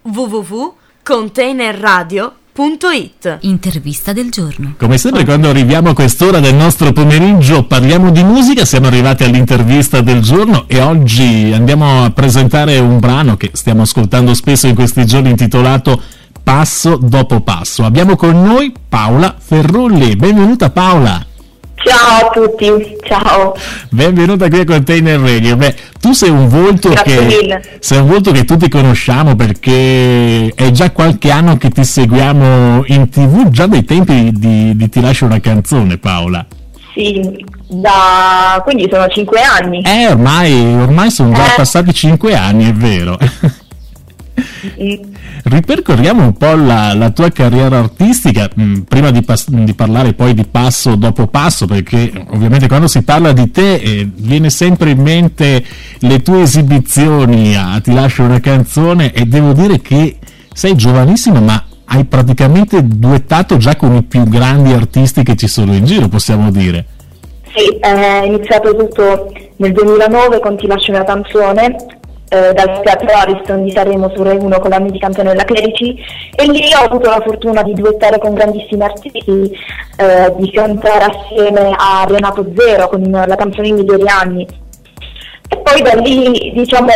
www.containerradio.it. Intervista del giorno. Come sempre quando arriviamo a quest'ora del nostro pomeriggio parliamo di musica, siamo arrivati all'intervista del giorno e oggi andiamo a presentare un brano che stiamo ascoltando spesso in questi giorni intitolato Passo dopo passo. Abbiamo con noi Paola Ferrulli. Benvenuta Paola. Ciao a tutti, ciao. Benvenuta qui a Container Radio. Beh, tu sei un volto che tutti conosciamo perché è già qualche anno che ti seguiamo in TV, già dai tempi di Ti lascio una canzone, Paola. Sì, quindi sono 5 anni. Ormai sono già passati 5 anni, è vero. Ripercorriamo un po' la tua carriera artistica prima di parlare poi di passo dopo passo, perché ovviamente quando si parla di te viene sempre in mente le tue esibizioni a Ti lascio una canzone, e devo dire che sei giovanissima ma hai praticamente duettato già con i più grandi artisti che ci sono in giro, possiamo dire. Sì, è iniziato tutto nel 2009 con Ti lascio una canzone, dal Teatro Ariston di Sanremo su Rai 1 con la mitica Antonella Clerici, e lì ho avuto la fortuna di duettare con grandissimi artisti, di cantare assieme a Renato Zero con la canzone I migliori anni, e poi da lì diciamo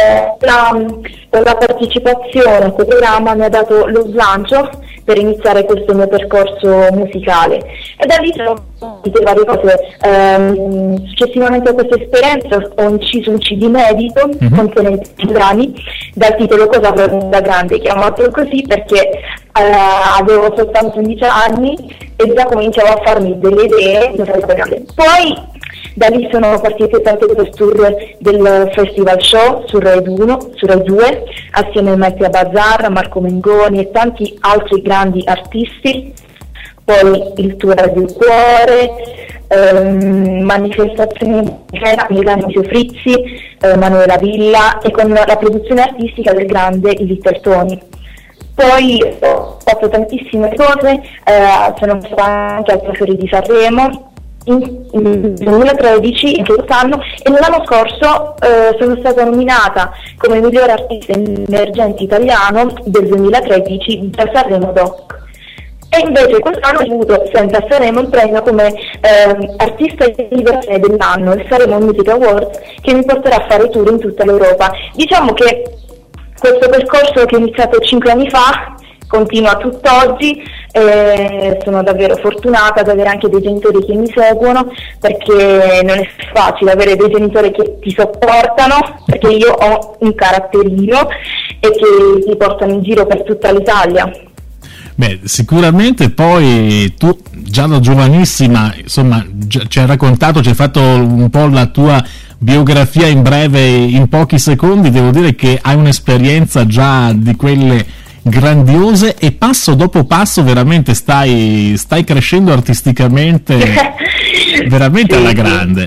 la partecipazione a quel programma mi ha dato lo slancio per iniziare questo mio percorso musicale, e da lì sono sentite varie cose. Successivamente a questa esperienza ho inciso un CD inedito contenente brani dal titolo Cosa avrò da grande, chiamato così perché avevo soltanto 11 anni e già cominciavo a farmi delle idee. Poi da lì sono partite tante queste tour del Festival Show su Rai 1, su Rai 2, assieme a Mattia Bazzar, Marco Mengoni e tanti altri grandi artisti. Poi il tour del cuore, manifestazioni Milano Frizzi, Manuela Villa, e con la produzione artistica del grande Little Tony. Poi ho fatto tantissime cose, sono stata anche al Fiori di Sanremo nel 2013, in quest'anno, e nell'anno scorso sono stata nominata come miglior artista emergente italiano del 2013 da Sanremo Doc. E invece quest'anno ho avuto sempre a Sanremo il premio come artista di liberazione dell'anno, il Sanremo Music Awards, che mi porterà a fare tour in tutta l'Europa. Diciamo che questo percorso che ho iniziato 5 anni fa continua tutt'oggi, sono davvero fortunata ad avere anche dei genitori che mi seguono, perché non è facile avere dei genitori che ti sopportano, perché io ho un caratterino e che ti portano in giro per tutta l'Italia. Beh, sicuramente poi tu già da giovanissima, insomma, ci hai raccontato, ci hai fatto un po' la tua biografia in breve, in pochi secondi. Devo dire che hai un'esperienza già di quelle grandiose, e passo dopo passo veramente stai crescendo artisticamente veramente alla grande.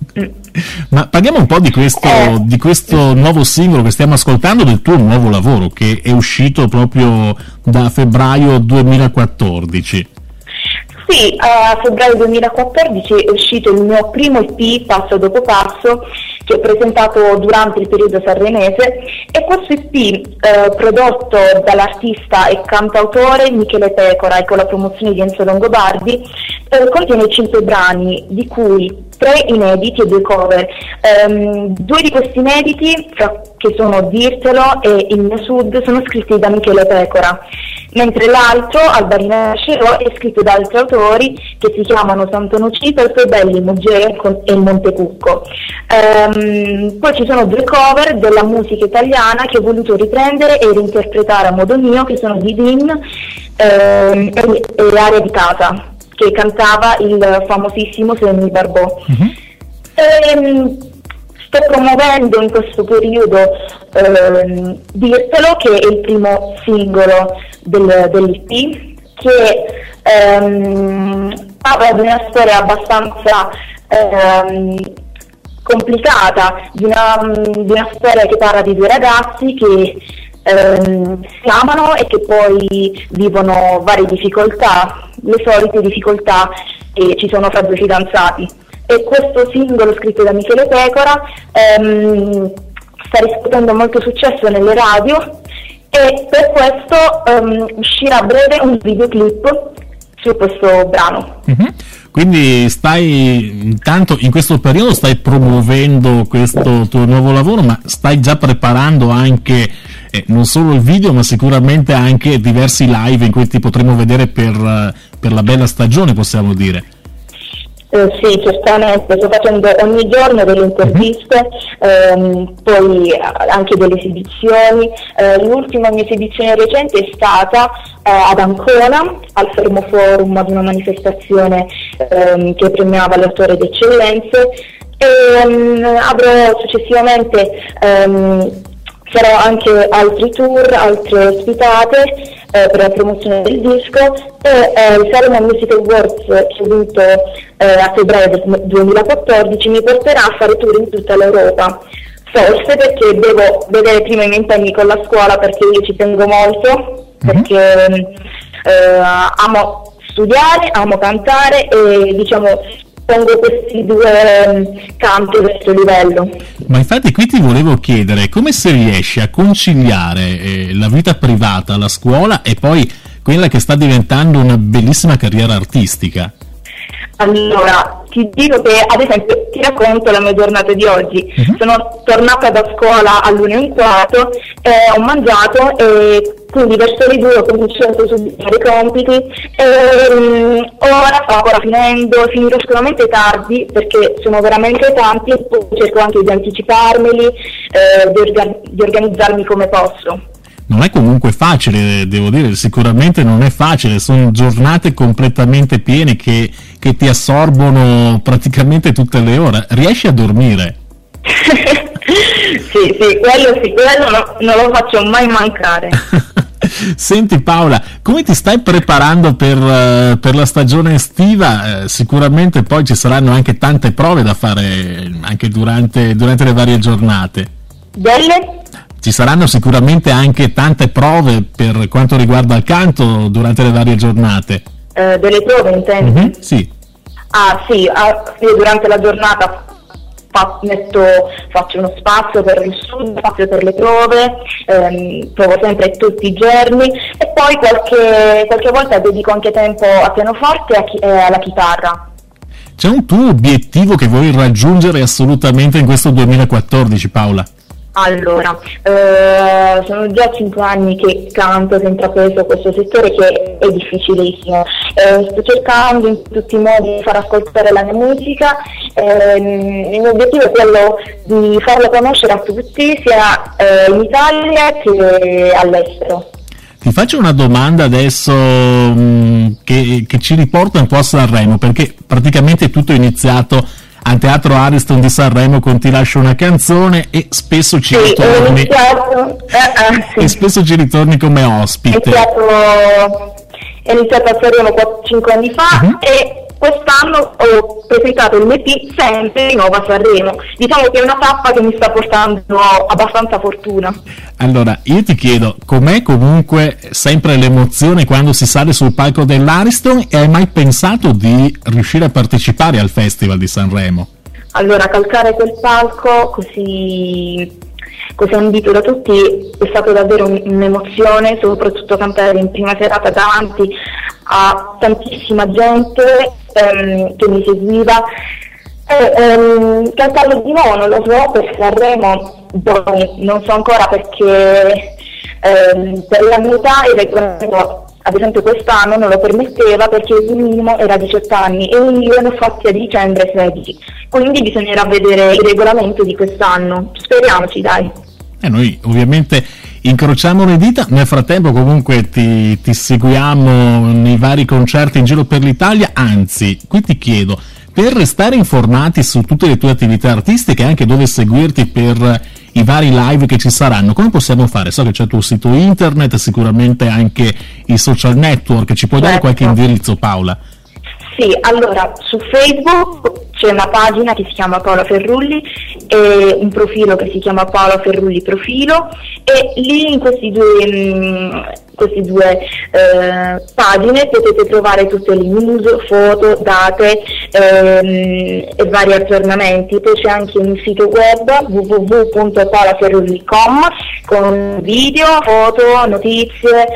Ma parliamo un po' di questo nuovo singolo che stiamo ascoltando, del tuo nuovo lavoro che è uscito proprio da febbraio 2014. Sì, a febbraio 2014 è uscito il mio primo EP, Passo dopo passo, che ho presentato durante il periodo sanremese, e questo EP, prodotto dall'artista e cantautore Michele Pecora e con la promozione di Enzo Longobardi, contiene 5 brani, di cui 3 inediti e 2 cover. 2 di questi inediti, che sono Dirtelo e Il mio Sud, sono scritti da Michele Pecora, mentre l'altro, Albarina Scerò, è scritto da altri autori che si chiamano Santo Nocito, Il Poi Belli, Mugere e Il Montecucco. Poi ci sono 2 cover della musica italiana che ho voluto riprendere e reinterpretare a modo mio, che sono Didin e Aria di Casa, che cantava il famosissimo Semi Barbò. Sto promuovendo in questo periodo Dirtelo, che è il primo singolo dell'EP, che parla di una storia abbastanza complicata, di una storia che parla di 2 ragazzi che si amano e che poi vivono varie difficoltà, le solite difficoltà che ci sono fra 2 fidanzati. E questo singolo, scritto da Michele Pecora, sta riscuotendo molto successo nelle radio, e per questo uscirà a breve un videoclip su questo brano. Quindi intanto in questo periodo stai promuovendo questo tuo nuovo lavoro, ma stai già preparando anche non solo il video, ma sicuramente anche diversi live in cui ti potremo vedere per la bella stagione, possiamo dire. Sì, certamente, sto facendo ogni giorno delle interviste, poi anche delle esibizioni. L'ultima mia esibizione recente è stata ad Ancona, al Fermo Forum, ad una manifestazione che premiava le autore d'eccellenze, e avrò successivamente farò anche altri tour, altre ospitate per la promozione del disco, e il Sanremo Music Awards, che ho vinto a febbraio del 2014, mi porterà a fare tour in tutta l'Europa. Forse perché devo vedere prima i miei impegni con la scuola, perché io ci tengo molto, perché amo studiare, amo cantare e diciamo pongo questi due campi verso il livello. Ma infatti qui ti volevo chiedere come si riesce a conciliare la vita privata, la scuola e poi quella che sta diventando una bellissima carriera artistica. Allora, ti dico che ad esempio ti racconto la mia giornata di oggi. Sono tornata da scuola all'1:15 e ho mangiato, e quindi verso le 2 ho cominciato subito a fare i compiti, e ora sto ancora finirò sicuramente tardi perché sono veramente tanti, e poi cerco anche di anticiparmeli, di organizzarmi come posso. Non è comunque facile, devo dire, sicuramente non è facile, sono giornate completamente piene che ti assorbono praticamente tutte le ore. Riesci a dormire? Sì, quello non lo faccio mai mancare. Senti Paola, come ti stai preparando per la stagione estiva? Sicuramente poi ci saranno anche tante prove da fare anche durante le varie giornate. Ci saranno sicuramente anche tante prove per quanto riguarda il canto durante le varie giornate. Delle prove intendi? Sì. Sì, io durante la giornata faccio uno spazio per il studio, spazio per le prove, provo sempre tutti i giorni, e poi qualche volta dedico anche tempo al pianoforte e alla chitarra. C'è un tuo obiettivo che vuoi raggiungere assolutamente in questo 2014, Paola? Allora, sono già 5 anni che canto, che ho intrapreso questo settore che è difficilissimo. Sto cercando in tutti i modi di far ascoltare la mia musica. Il mio obiettivo è quello di farla conoscere a tutti, sia in Italia che all'estero. Ti faccio una domanda adesso che ci riporta un po' a Sanremo, perché praticamente tutto è iniziato al Teatro Ariston di Sanremo con Ti lascio una canzone, e spesso ci ritorni e spesso ci ritorni come ospite. È iniziato a Sanremo 5 anni fa, e quest'anno ho presentato il EP sempre di nuovo a Sanremo. Diciamo che è una tappa che mi sta portando abbastanza fortuna. Allora, io ti chiedo, com'è comunque sempre l'emozione quando si sale sul palco dell'Ariston, e hai mai pensato di riuscire a partecipare al Festival di Sanremo? Allora, calcare quel palco così ambito da tutti è stato davvero un'emozione, soprattutto cantare in prima serata davanti a tantissima gente che mi seguiva. Cantarlo di nuovo non lo so per Sanremo, non so ancora, perché per la mia età il regolamento, ad esempio quest'anno, non lo permetteva, perché il minimo era 18 anni e io ne ho fatti a dicembre 16, quindi bisognerà vedere il regolamento di quest'anno. Speriamoci, dai. Noi ovviamente incrociamo le dita. Nel frattempo comunque ti seguiamo nei vari concerti in giro per l'Italia, anzi qui ti chiedo, per restare informati su tutte le tue attività artistiche e anche dove seguirti per i vari live che ci saranno, come possiamo fare? So che c'è il tuo sito internet, sicuramente anche i social network, ci puoi dare qualche indirizzo, Paola? Sì, allora su Facebook c'è una pagina che si chiama Paola Ferrulli e un profilo che si chiama Paola Ferrulli Profilo, e lì in questi due pagine potete trovare tutte le news, foto, date e vari aggiornamenti. Poi c'è anche un sito web www.paolaferrulli.com con video, foto, notizie,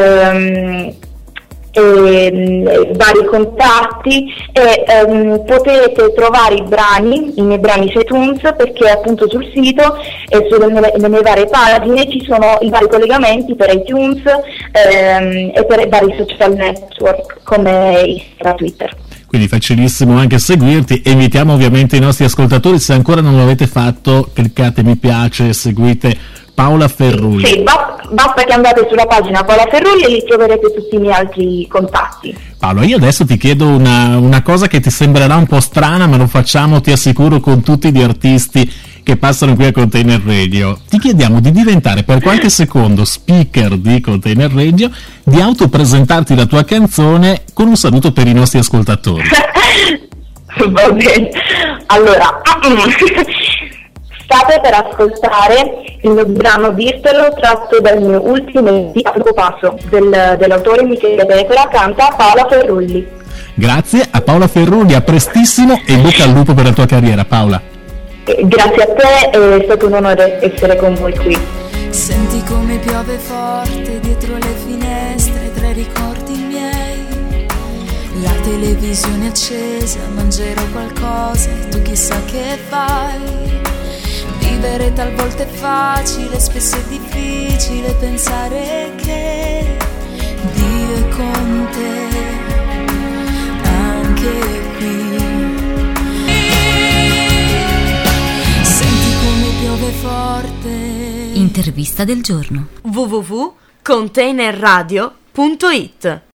vari contatti, e potete trovare i miei brani su iTunes, perché appunto sul sito e sulle mie varie pagine ci sono i vari collegamenti per iTunes e per i vari social network come Instagram, Twitter. Quindi facilissimo anche seguirti, e invitiamo ovviamente i nostri ascoltatori, se ancora non l'avete fatto, cliccate mi piace, seguite Paola Ferrulli. Sì, basta che andate sulla pagina Paola Ferrulli e lì troverete tutti i miei altri contatti. Paolo, io adesso ti chiedo una cosa che ti sembrerà un po' strana, ma lo facciamo, ti assicuro, con tutti gli artisti che passano qui a Container Radio. Ti chiediamo di diventare per qualche secondo speaker di Container Radio, di autopresentarti la tua canzone con un saluto per i nostri ascoltatori. Va bene, allora state per ascoltare il mio brano Dirtelo, tratto dal mio ultimo passo dell'autore Michele Pecora, canta Paola Ferrulli. Grazie a Paola Ferrulli, a prestissimo e in bocca al lupo per la tua carriera, Paola. Grazie a te, è stato un onore essere con voi qui. Senti come piove forte dietro le finestre, tra i ricordi miei. La televisione accesa, mangerò qualcosa e tu chissà che fai. Vivere talvolta è facile, spesso è difficile pensare che Dio è con te anche qui. Senti come piove forte. Intervista del giorno. www.containerradio.it